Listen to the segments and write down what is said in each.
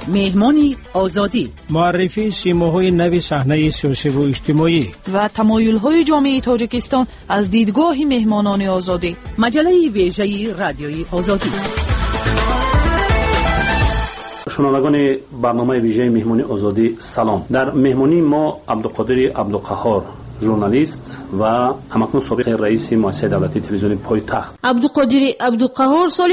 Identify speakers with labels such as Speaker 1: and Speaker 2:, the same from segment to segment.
Speaker 1: مهمانی آزادی،
Speaker 2: معرفی سیماهای نوی صحنه سیاسی و اجتماعی
Speaker 3: و تمایل‌های جامعه تاجیکستان از دیدگاه مهمانان آزادی.
Speaker 1: مجله ویژه رادیوی آزادی.
Speaker 4: شنوندگان برنامه ویژه مهمانی آزادی سلام. در مهمانی ما عبدالقادر عبدالقهار، ژورنالیست و همکنون سابق رئیس مؤسسه دولتی تلویزیون پایتخت.
Speaker 5: عبدالقادر عبدالقهار سال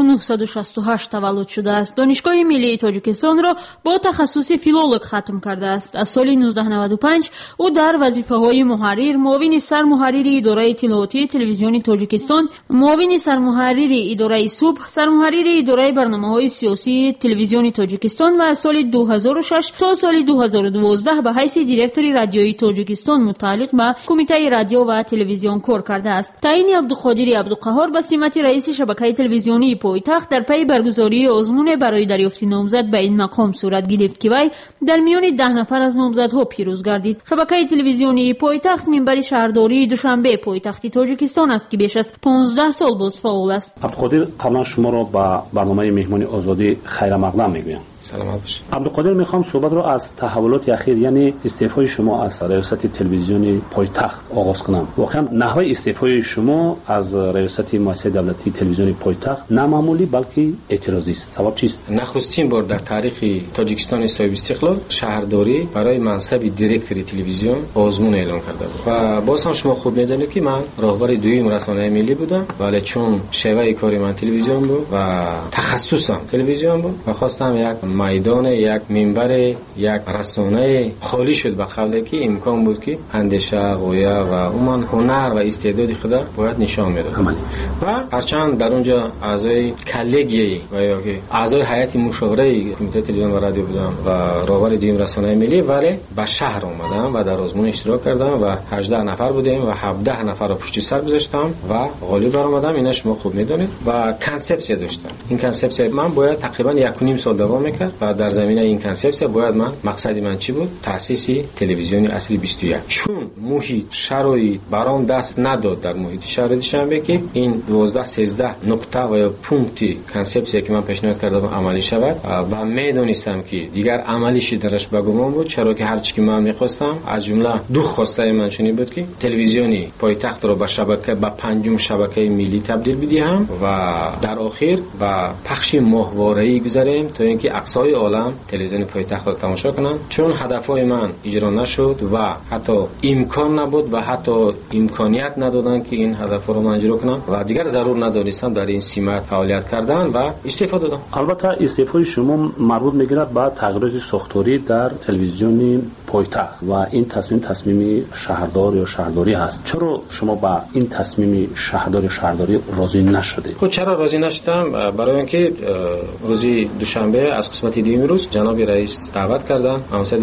Speaker 5: 1968 تولد شده است. دانشگاه ملی تاجیکستان را با تخصص فیلولوگ ختم کرده است. از سال 1995 او در وظیفه‌های محرر، معاون سرمحرر اداره اطلاعاتی تلویزیون تاجیکستان، معاون سرمحرر اداره صبح، سرمحرر اداره برنامه‌های سیاسی تلویزیون تاجیکستان و از سال 2006 تا سال 2012 به حیث دیرکتور رادیوی تاجیکستان متعلق به کمیته رادیو و تلویزیون کار کرده است. تعیین عبدالقادر عبدالقهار به سمت رئیس شبکه تلویزیونی پایتخت در پی برگزاری آزمون برای دریافت نامزد به این مقام صورت گرفت که وی در میان 10 نفر از نامزدها پیروز گردید. شبکه تلویزیونی پایتخت منبر شهرداری دوشنبه پایتخت تاجیکستان است که بیش از 15 سال باز فعال است.
Speaker 4: عبدالقادر، قبلا شما را به برنامه مهمانی آزادی خیر مقدم میگویم.
Speaker 6: سلامت باشید.
Speaker 4: عبدالقادر، میخوام صحبت رو از تحولات اخیر، یعنی استعفای شما از ریاست تلویزیون پایتخت آغاز کنم. واقعا نحوه استعفای شما از ریاست مؤسسه دولتی تلویزیون پایتخت نه معمولی بلکه اعتراضی است. سبب چیست؟
Speaker 6: نخستین بار در تاریخ تاجیکستان صاحب استقلال شهرداری برای منصب دیرکتور تلویزیون آزمون اعلام کرده بود و باز هم شما خوب میدونید که من راهبر دوم رسانه ملی بودم، ولی چون شیوه کاری من تلویزیون بود و تخصصم تلویزیون بود و خواستم یک میدان، یک منبر، یک رسانه خالی شد به خاطر که امکان بود که اندیشه، رویه و عموما هنر و استعداد خود باید نشان میداد. و هرچند در اونجا اعضای کلگی و یا که اعضای هیئت مشاوره کمیته تلویزیون و رادیو بودم و راهبر دوم رسانه ملی، ولی به شهر اومدم و در آزمون اشتراک کردم و 18 نفر بودیم و 17 نفر رو پشت سر گذاشتم و غالب برآمدم. اینا شما خوب میدونید و کانسپت داشتم. این کانسپت من باید تقریبا 1.5 سال دوام میکرد و در زمینه این کانسپت باید مقصد من چی بود؟ تأسیس تلویزیون اصلی 21. چون محیط شرایط برام دست نداد در محیط شهر دوشنبه که این 12-13 نکته و پونکتی کانسپتی که من پیشنهاد کردم عملی شود و میدونستم که دیگر عملیش درش بگم بود، چرا که هر چی که من میخواستم از جمله دو خواسته من چنین بود که تلویزیونی پایتخت رو به شبکه به پنجم شبکه ملی تبدیل بدیم و در آخر و پخش ماهواره‌ای گذاریم تا اینکه اقصای عالم تلویزیون پایتخت رو تماشا کنن. چون هدفهای من اجرا نشد و حتی امکان نبود و حتی امکانیت ندادن که این هدف رو من اجرا کنم و دیگر ضرور ندانستم در این سمت فعالیت کردن و استعفا دادم.
Speaker 4: البته استعفای شما مربوط میگیرد به تغییرات ساختاری در تلویزیون پایتخت و این تصمیم شهردار یا شهرداری هست. چرا شما با این تصمیم شهرداری راضی نشدید؟
Speaker 6: خب چرا راضی نشدم؟ برای اینکه روزی دوشنبه از قسمت دیگه روز جناب رئیس دعوت کردن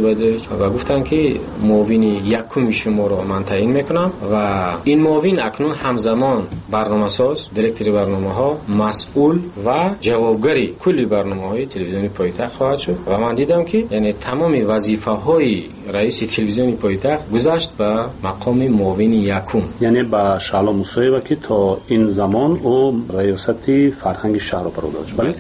Speaker 6: و گفتن که معاون یکم شما رو من تعیین میکنم و این معاون اکنون همزمان برنامه‌ساز، دیرکتور برنامه‌ها، مسئول و جوابگری کلی برنامه‌های تلویزیون پایتخت خواهد شد و من دیدم که یعنی تمام وظیفه‌های رئیس تلویزیون پایتخت گذشت به مقام معاون یکم،
Speaker 4: یعنی با شعلا موسوی که تا این زمان او ریاست فرهنگ شهر رو بر داشت. بله.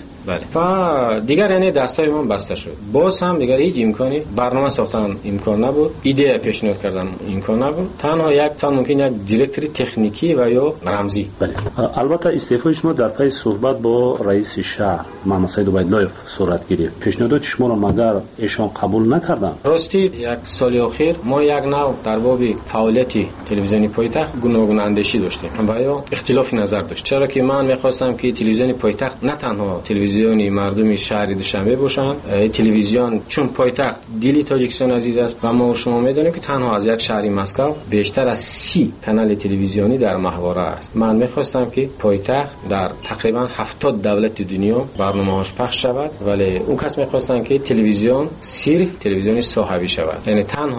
Speaker 6: و دیگر یعنی دستای من بسته شد. باز هم دیگر هیچ امکانی برنامه ساختن امکان نبود، ایده پیشنهاد کردن امکان نبود. تنها ممکن یک دیرکتور تکنیکی و یا رمزی.
Speaker 4: بله. البته استعفای شما در پی صحبت با رئیس شهر محمد سید عبیدالله صورت گرفت. پیشنهادات شما را مگر ایشان قبول نکردند؟
Speaker 6: راستی یک سال اخیر ما یک نوع در باب فعالیت تلویزیون پایتخت گوناگون اندیشی داشتیم و یا اختلاف نظر داشت، چرا که من می‌خواستم که تلویزیون پایتخت نه تنها تلویزیونی مردمی شهر دوشنبه باشند، تلویزیون چون پایتخت دلی تاجیکستان عزیز است و ما شما می‌دانیم که تنها از یک شهری مسکو بیشتر از 30 کانال تلویزیونی در محوره است. من می‌خواستم که پایتخت در تقریبا 70 دولت دنیا برنامه‌هاش پخش شود، ولی اون کس می‌خواستن که تلویزیون صرف تلویزیون صاحبی شود، یعنی تنها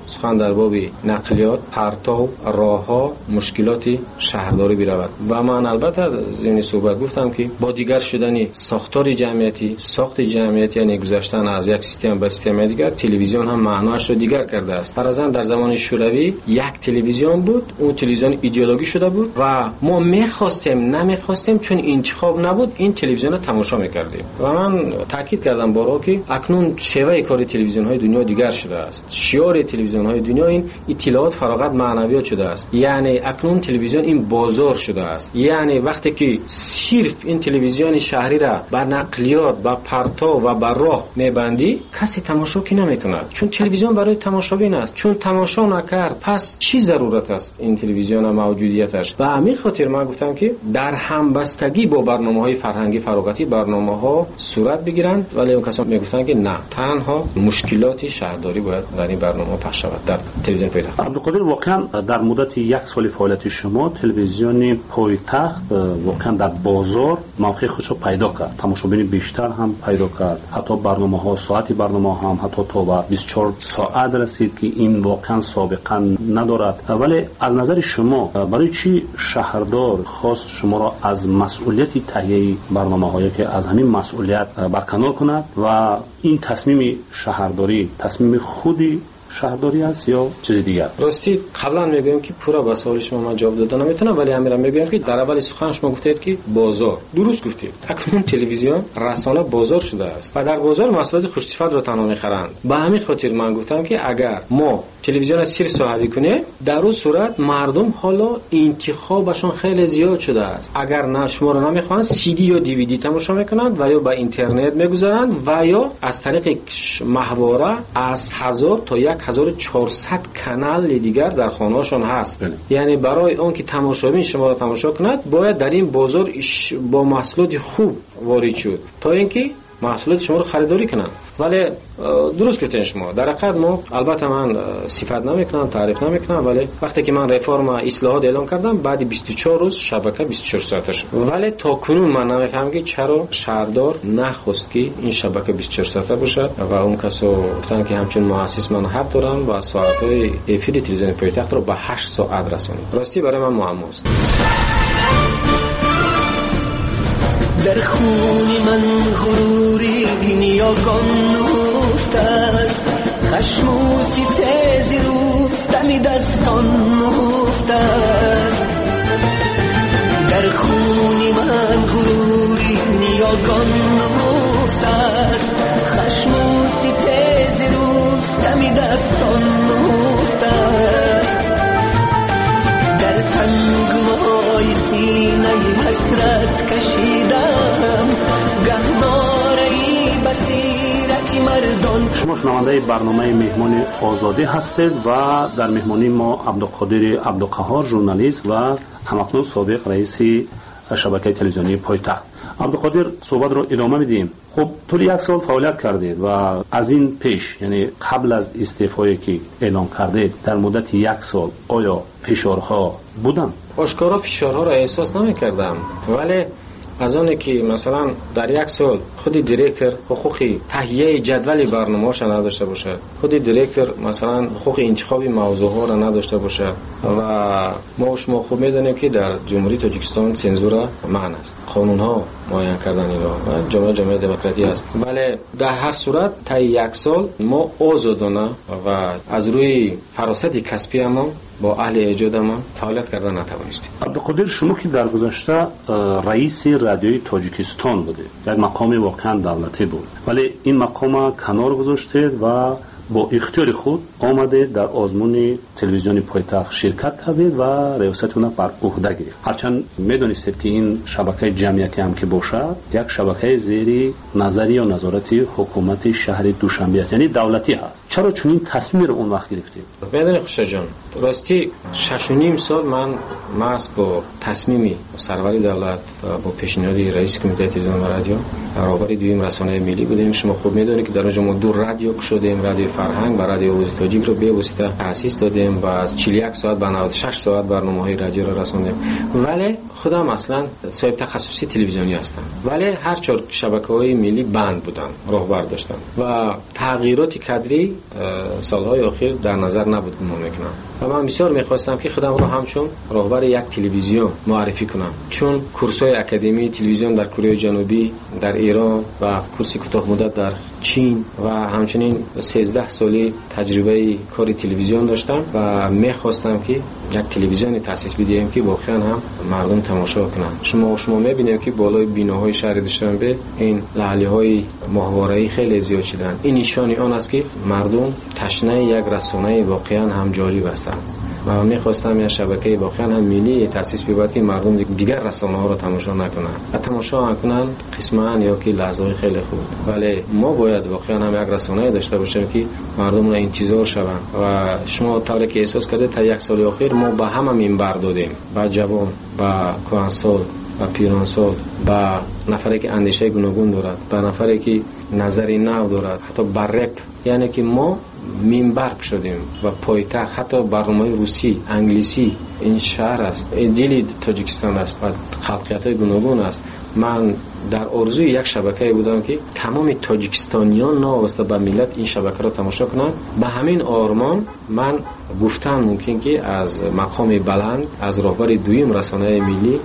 Speaker 6: سخن در باب نقلیات، پرتو، راهها، مشکلات شهرداری برود. و من البته ضمن صحبت گفتم که با دیگر شدن ساختار جمعیتی، ساخت جمعیتی یعنی گذشتن از یک سیستم به سیستم دیگر، تلویزیون هم معناش رو دیگر کرده است. فرضاً در زمان شوروی یک تلویزیون بود، اون تلویزیون ایدئولوژی شده بود و ما می‌خواستیم نمی‌خواستیم چون انتخاب نبود این تلویزیون رو تماشا می‌کردیم. و من تاکید کردم بارها که اکنون شیوه کار تلویزیون‌های دنیا دیگر شده است. شعار تلویزیون‌های دنیا این اطلاعات فراغت معنویات شده است. یعنی اکنون تلویزیون این بازار شده است. یعنی وقتی که صرف این تلویزیون شهری را با نقلیات، با پرتو و با راه می‌بندی، کسی تماشا کی نمی‌کند. چون تلویزیون برای تماشابین است. چون تماشا نکرد پس چی ضرورت است این تلویزیون موجودیتش. و همین خاطر من گفتم که در همبستگی با برنامه‌های فرهنگی فراغتی برنامه‌ها صورت بگیرند، ولی اون کسان میگفتن که نه، تنها مشکلات شهرداری باید در این برنامه پخش شود در تلویزیون پایتخت.
Speaker 4: عبدالقادر، واقعا در مدت یک سال فعالیت شما تلویزیون پایتخت واقعا در بازار موقع خودش رو پیدا کرد، تماشابین بیشتر هم پیدا کرد، حتی برنامه‌ها ساعتی برنامه هم حتی تا به 24 ساعت رسید که این واقعا سابقه ندارد. ولی از نظر شما برای چی شهردار خواست شما را از مسئولیت تهیه برنامه‌هایی که از همین مسئولیت برکنار کند و این تصمیم شهرداری تصمیم خودی شهرداری است یا چیز دیگر؟
Speaker 6: راستی قبلا میگم که پورا با سوال شما من جواب دادن نمیتونم، ولی امیرم میگم که در اول سخن شما گفتید که بازار، درست گفتید. اکنون تلویزیون رسانه بازار شده است و در بازار محصولات خوشصفت را تنها میخرند. به همین خاطر من گفتم که اگر ما تلویزیون سیر صاحبی کنیم، در اون صورت مردم حالا انتخابشون خیلی زیاد شده است. اگر نه شما رو نمیخوان سی دی یا دی وی دی تماشا میکنند و یا با اینترنت میگذارند و یا از طریق ماهواره از 1000 تا 1400 کانال دیگر در خانه‌شان هست. یعنی برای اون که تماشابین شما را تماشا کند باید در این بازار با محصولات خوب وارد شد تا اینکه محصولات شما رو خریداری کنند. ولی درست گفتین شما، در حقیقت ما البته من صفت نمیکنم، تعریف نمیکنم، ولی وقتی که من رفرم اصلاحات اعلام کردم بعد 24 روز شبکه 24 ساعته شد. ولی تا کنون من نمیفهمم که چرا شهردار نخواست که این شبکه 24 ساعته باشد و اون کسا گفتن که همچنین مؤسس من حق دارن و ساعت‌های افید تلویزیون پایتخت رو به 8 ساعت رسونید. راستی برای من معماست.
Speaker 7: در خونی من غروری نیاگان نهفته است، خشم و ستیزی روز دمی دستان نهفته است. در خونی من غروری نیاگان نهفته است، خشم و ستیزی روز دمی دستان نهفته است. در تنگنای سینه حسرت کشیدم، گهواره بصیرت مردان.
Speaker 4: شما شنونده برنامه مهمان آزادی هستید و در مهمانی ما عبدالقادر عبدالقهار، ژورنالیست و همکنون سابق رئیس شبکه تلویزیونی پایتخت. عبدالقادر، صحبت رو ادامه میدیم. خب طول یک سال فعالیت کردید و از این پیش، یعنی قبل از استعفایی که اعلام کردید، در مدت یک سال آیا فشارها بودن؟
Speaker 6: آشکارا فشارها را احساس نمی‌کردم، ولی از آنه که مثلا در یک سال خود دیرکتور حقوقی تهیه جدول برنامه‌اش نداشته باشد، خود دیرکتور مثلا حقوق انتخاب موضوع‌ها را نداشته باشد و ما خوب می‌دانیم که در جمهوری تاجیکستان سنزور منع است، قانون‌ها معین کردن اینا، جامعه دموکراتی است. ولی در هر صورت تا یک سال ما آزادانه و از روی فراست کسبی ما با اهل ایجاد ما فعالیت کردن نتوانستیم.
Speaker 4: عبدالقادر، شما که در گذشته رئیس رادیوی تاجیکستان بودید، یک مقام واقعا دولتی بود، ولی این مقام کنار گذاشتید و با اختیار خود آمده در آزمون تلویزیون پایتخت شرکت کردید و ریاست اون بر عهده گرفتید. هرچند میدونستید که این شبکه جمعیتی هم که باشد یک شبکه زیر نظری یا نظارت حکومت شهر دوشنبه است، یعنی دولتی هست. چرا چنین تصمیم رو اون وقت گرفتید؟
Speaker 6: بدون خوشا جان، راستی 6.5 سال من محض با تصمیم سرور دولت و با پیشنهاد رئیس کمیته تلویزیون و رادیو برابر دویم رسانه ملی بودیم. شما خوب میدونید که در اونجا ما دو رادیو شدیم، رادیو فرهنگ و رادیو آواز تاجیک رو به واسطه تأسیس دادیم و از 41 ساعت به 96 ساعت برنامه‌های رادیو را رساندیم. ولی خودم اصلا صاحب تخصصی تلویزیونی هستم، ولی هر چهار شبکه‌های ملی بند بودن، راهبر داشتم و تغییرات کادری سالهای اخیر در نظر نبود گمان میکنم و من بسیار میخواستم که خودم رو همچون راهبر یک تلویزیون معرفی کنم، چون کورس‌های اکادمی تلویزیون در کره جنوبی، در ایران و کورس کوتاه مدت در چین و همچنین 13 سالی تجربه کار تلویزیون داشتم و میخواستم که یک تلویزیونی تاسیس بدیم که واقعا هم مردم تماشا کنن. شما میبینید که بالای بیناهای شهر دوشنبه این لعلی‌های ماهواره‌ای خیلی زیاد شدن. این نشانی آن است که مردم تشنه یک رسانه واقعا هم جالب هستند و میخواستم یک شبکه واقعا هم ملی تاسیس بشه که مردم دیگر رسانه‌ها را تماشا نکنن و تماشا کنن قسماً یا که لحظه‌های خیلی خوب، ولی ما باید واقعا هم یک رسانه داشته باشیم که مردم را انتظار شوند و شما طوری که احساس کردید تا یک سال اخیر ما با همه منبر دادیم، با جوان، با کهنسال، با پیرانسال، با نفری که اندیشه گوناگون دارد، با نفری که نظری نو دارد، حتی با رپ، یعنی که ما منبر شدیم و پایتخت، حتی برنامه روسی، انگلیسی این شهر است، دل تاجیکستان است و خلقیت‌های گوناگون است. من در آرزوی یک شبکه بودم که تمام تاجیکستانیان نوابسته به ملت این شبکه را تماشا کنند. به همین آرمان من گفتم ممکن که از مقام بلند، از راهبر دویم رسانه ملی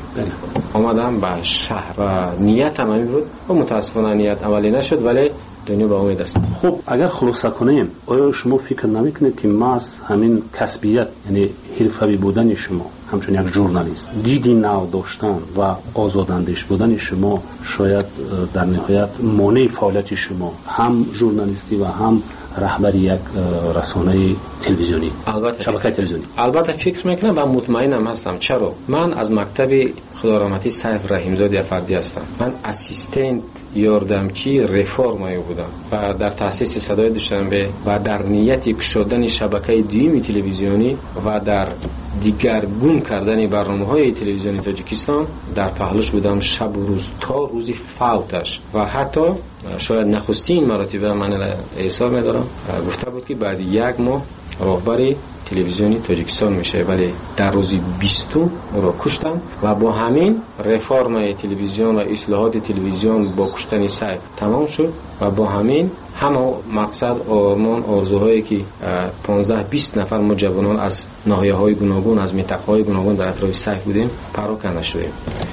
Speaker 6: آمدم به شهر و نیتم همین بود و متاسفانه نیت عملی نشد، ولی دنیا با امید است.
Speaker 4: خب اگر خلاصه کنیم، آیا شما فکر نمیکنید که محض همین کسبیت، یعنی حرفه‌ای بودن شما همچون یک ژورنالیست، دیدی نو داشتن و آزاداندیش بودن شما شاید در نهایت مانع فعالیت شما هم ژورنالیستی و هم رهبری یک رسانه تلویزیونی، شبکه تلویزیونی؟
Speaker 6: البته فکر میکنم و مطمئنم هستم. چرا؟ من از مکتب خدا رحمتی سیف رحیمزاده افردی هستم. من اسیستنت یاردمچی رفرمایی بودم و در تأسیس صدای دوشنبه و در نیت گشودن شبکه دویم تلویزیونی و در دیگرگون کردن برنامه‌های تلویزیونی تاجیکستان در پهلوش بودم، شب و روز تا روزی فوتش و حتی شاید نخستین مراتب من حساب می‌دارم گفته بود که بعد یک ماه راهبر تلویزیونی تاجیکستان میشه، ولی در روزی 20 را کشتم و با همین رفرم تلویزیون و اصلاحات تلویزیون با کشتن سیف تمام شد و با همین همه مقصد، آرمان، آرزوهایی که 15-20 نفر ما جوانان از ناحیه‌های گوناگون، از منطقه‌های گوناگون در اطراف سیف بودیم پراکنده شدیم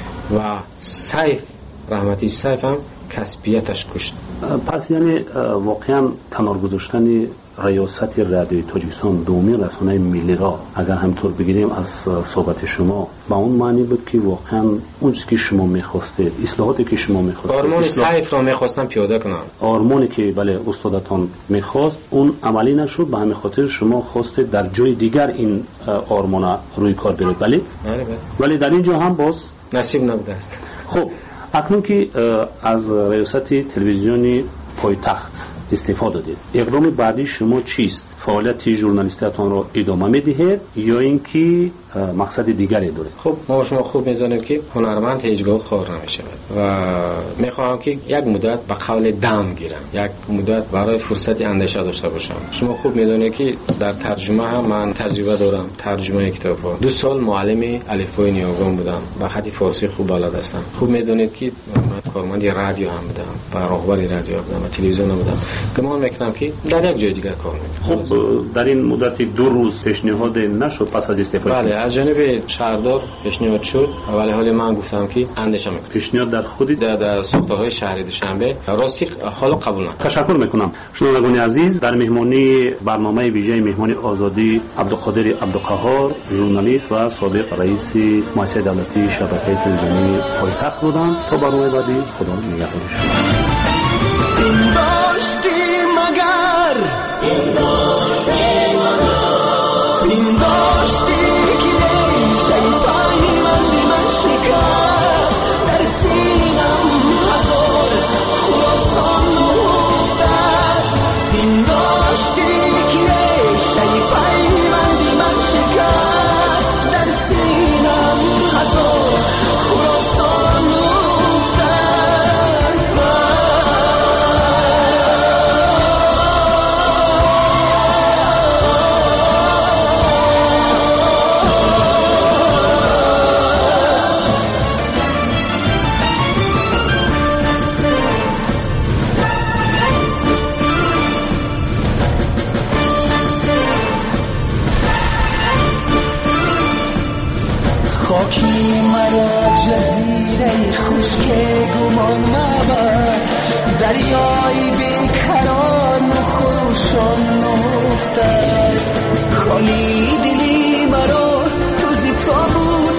Speaker 6: و سیف رحمتی سیف هم کسبیتش کشت.
Speaker 4: پس یعنی واقعا کنار گذاشتن ریاست رادیوی تاجیکستان دومین رسانه ملی را اگر همطور بگیریم از صحبت شما با اون معنی بود که واقعا اون چیزی که شما می‌خواستید، اصلاحاتی که شما می‌خواستید،
Speaker 6: آرمان سیف را می‌خواستم پیاده کنم،
Speaker 4: آرمانی که بله استادتان می‌خواست اون عملی نشد، به همین خاطر شما خواستید در جای دیگر این آرمان روی کار بیارید. بله ولی در اینجا هم باز
Speaker 6: نصیب نبوده است.
Speaker 4: خب اکنون که از ریاست تلویزیونی پایتخت استعفا دادید، اقدام بعدی شما چیست؟ فعالیت ژورنالیستیتون را ادامه میدهید یا اینکه مقصد دیگری دارید؟
Speaker 6: خب ما شما خوب می‌دانیم که هنرمند هیچگاه خار نمی‌شود و می‌خواهم که یک مدت به قول دم گیرم، یک مدت برای فرصت اندیشه داشته باشم. شما خوب می‌دانید که در ترجمه هم من تجربه دارم، ترجمه کتاب‌ها. 2 سال معلم الفبای نیاگان بودم و خط فارسی خوب بلد هستم. خوب می‌دانید که من کارمند رادیو هم بودم و راهبر رادیو بودم و تلویزیون بودم. گمان می‌کنم که در یک جای دیگر کار می‌کنم.
Speaker 4: خب در این مدت 2 روز پیشنهاد نشد پس از استعفا؟
Speaker 6: بله از جانب شهردار پیشنهاد شد، ولی حالا من گفتم که اندیشه میکنم.
Speaker 4: پیشنهاد در خودی
Speaker 6: در ساختارهای شهری دوشنبه راستی حالا قبول نکردم.
Speaker 4: تشکر میکنم. شنوندگان عزیز، در مهمانی برنامه ویژه مهمانی آزادی عبدالقادر عبدالقهار، ژورنالیست و سابق رئیس مؤسسه دولتی شبکه تلویزیونی پایتخت بودند. تا برنامه بعدی خدا نگهدار
Speaker 7: خراسان دریای بیکران و خروشان نفته است. خالی دلی مرا تو زی تابوت